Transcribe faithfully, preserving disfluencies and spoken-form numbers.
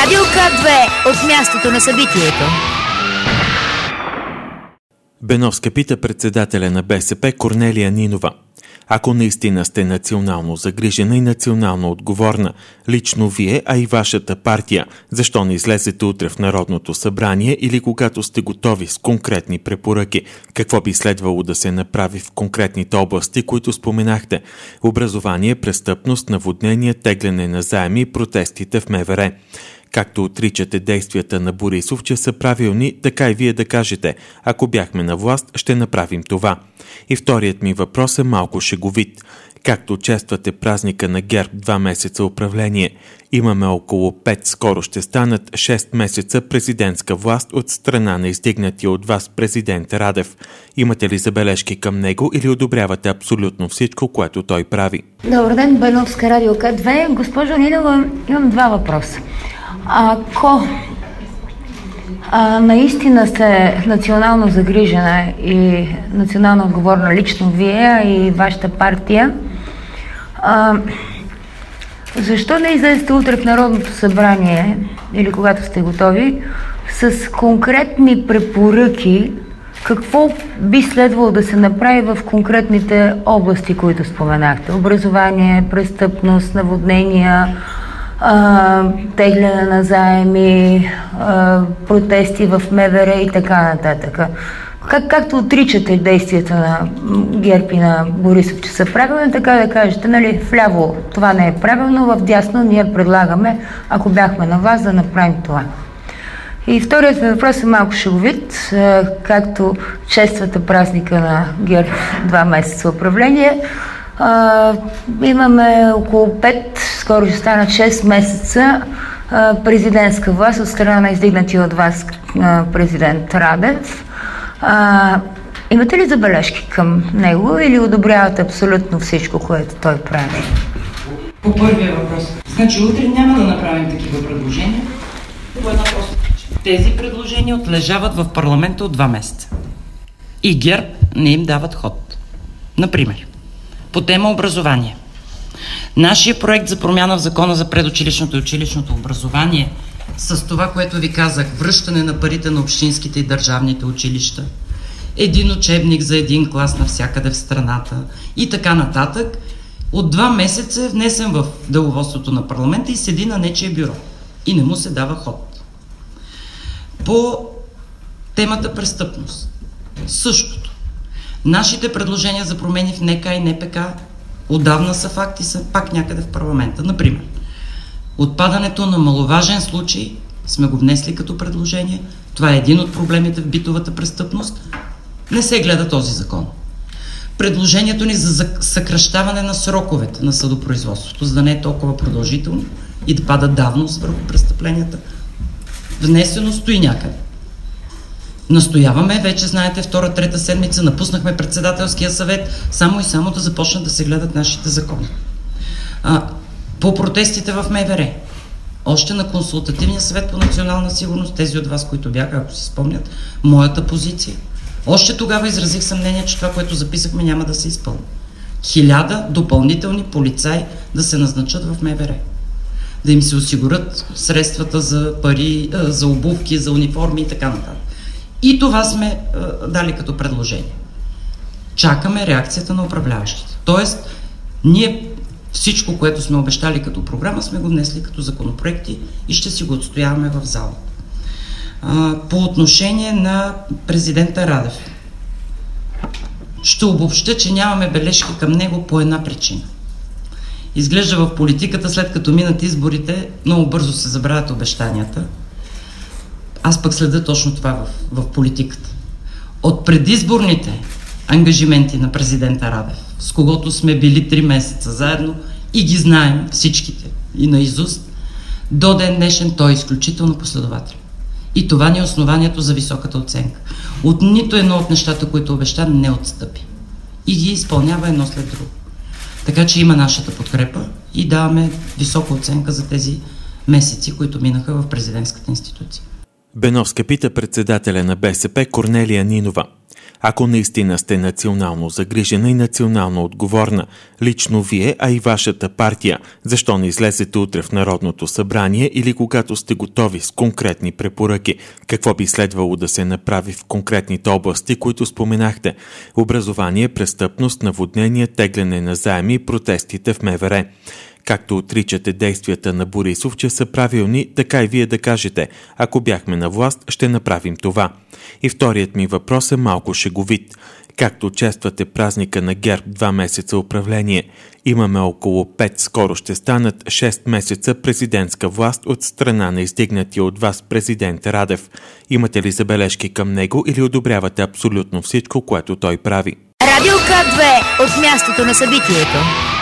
Радио К две от мястото на събитието. Беновска пита председателя на БСП Корнелия Нинова: ако наистина сте национално загрижена и национално отговорна, лично вие, а и вашата партия, защо не излезете утре в Народното събрание или когато сте готови с конкретни препоръки? Какво би следвало да се направи в конкретните области, които споменахте? Образование, престъпност, наводнение, тегляне на заеми и протестите в МВР. Както отричате действията на Борисов, че са правилни, така и вие да кажете: ако бяхме на власт, ще направим това. И вторият ми въпрос е малко шеговит. Както чествате празника на ГЕРБ два месеца управление, имаме около пет, скоро ще станат шест месеца президентска власт от страна на издигнатия от вас президент Радев. Имате ли забележки към него или одобрявате абсолютно всичко, което той прави? Добър ден, Беновска, Радио К две. Госпожо Нинова, имам два въпроса. Ако а, наистина сте национално загрижена и национално отговорна лично вие и вашата партия, а, защо не излезете утре в Народното събрание или когато сте готови с конкретни препоръки какво би следвало да се направи в конкретните области, които споменахте? Образование, престъпност, наводнения, Uh, тегляне на заеми, uh, протести в МВР и така нататък. Как, както отричате действията на ГЕРБ и на Борисов, че са правилни, така да кажете, нали, вляво това не е правилно, в дясно ние предлагаме, ако бяхме на вас, да направим това. И вторият въпрос е малко шеговит, uh, както чествате празника на ГЕРБ два месеца управление. Uh, имаме около пет, скоро ще станат шест месеца uh, президентска власт от страна на издигнатия от вас uh, президент Радев. Uh, имате ли забележки към него или одобрявате абсолютно всичко, което той прави? По първия въпрос. Значи утре няма да направим такива предложения. По една просто. Тези предложения отлежават в парламента от два месеца. И ГЕРБ не им дават ход. Например, по тема образование. Нашия проект за промяна в Закона за предучилищното и училищното образование с това, което ви казах, връщане на парите на общинските и държавните училища, един учебник за един клас навсякъде в страната и така нататък, от два месеца е внесен в деловодството на парламента и седи на нечие бюро. И не му се дава ход. По темата престъпност. Същото. Нашите предложения за промени в НК и НПК отдавна са факти, са пак някъде в парламента. Например, отпадането на маловажен случай сме го внесли като предложение. Това е един от проблемите в битовата престъпност. Не се гледа този закон. Предложението ни за съкращаване на сроковете на съдопроизводството, за да не е толкова продължително и да пада давност върху престъпленията, внесено стои някъде. Настояваме, вече знаете, втора, трета седмица напуснахме председателския съвет, само и само да започнат да се гледат нашите закони. А, по протестите в МВР, още на консултативния съвет по национална сигурност, тези от вас, които бяха, ако си спомнят, моята позиция. Още тогава изразих съмнение, че това, което записахме, няма да се изпълни. Хиляда допълнителни полицаи да се назначат в МВР. Да им се осигурят средствата за пари, за обувки, за униформи и така нататък. И това сме а, дали като предложение. Чакаме реакцията на управляващите. Тоест, ние всичко, което сме обещали като програма, сме го внесли като законопроекти и ще си го отстояваме в зала. А, по отношение на президента Радев, ще обобща, че нямаме бележки към него по една причина. Изглежда в политиката, след като минат изборите, много бързо се забравят обещанията. Аз пък следя точно това в, в политиката. От предизборните ангажименти на президента Радев, с когото сме били три месеца заедно и ги знаем всичките и наизуст, до ден днешен той е изключително последователен. И това ни е основанието за високата оценка. От нито едно от нещата, които обеща, не отстъпи. И ги изпълнява едно след друго. Така че има нашата подкрепа и даваме висока оценка за тези месеци, които минаха в президентската институция. Беновска пита председателя на БСП Корнелия Нинова. Ако наистина сте национално загрижена и национално отговорна, лично вие, а и вашата партия, защо не излезете утре в Народното събрание или когато сте готови с конкретни препоръки? Какво би следвало да се направи в конкретните области, които споменахте? Образование, престъпност, наводнение, тегляне на заеми и протестите в МВР. Както отричате действията на Борисов, че са правилни, така и вие да кажете: ако бяхме на власт, ще направим това. И вторият ми въпрос е малко шеговит. Както чествате празника на ГЕРБ два месеца управление, имаме около пет, скоро ще станат шест месеца президентска власт от страна на издигнатия от вас президент Радев. Имате ли забележки към него или одобрявате абсолютно всичко, което той прави? Радио К две от мястото на събитието.